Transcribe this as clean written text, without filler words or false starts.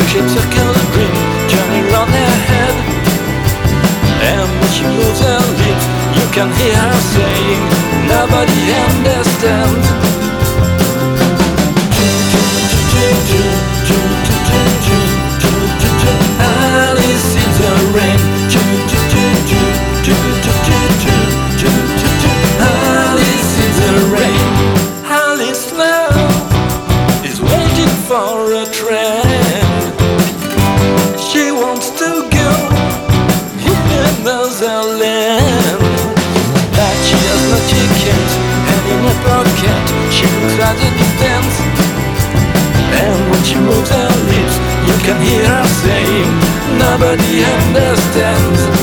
shape circle and ring, turning round her head. And when she moves her lips, you can hear her saying, nobody understands. Alice in the rain. Alice in the rain. Alice now is waiting for a train. She wants to go in another land, but she has no ticket, and in her pocket she looks at the distance. And when she moves her lips, you can hear her saying, nobody understands.